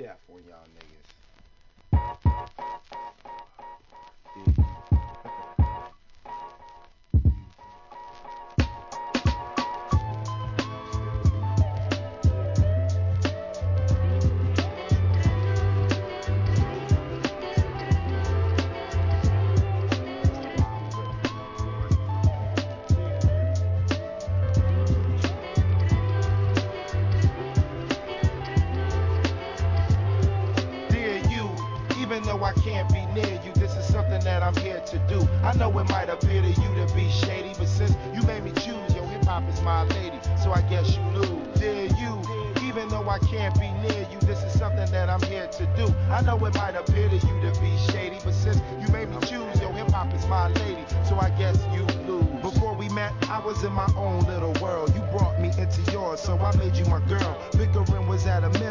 chef on y'all niggas. Dear you, even though I can't be near you, this is something that I'm here to do. I know it might appear to you to be shady, but since you made me choose, yo, hip hop is my lady, so I guess you lose. Dear you, even though I can't be near you, this is something that I'm here to do. I know it might appear to you to be shady, but since you made me choose, yo, hip hop is my lady, so I guess you lose. Before we met, I was in my own little world. You brought me into yours, so I made you my girl. Bickering was at a minimum.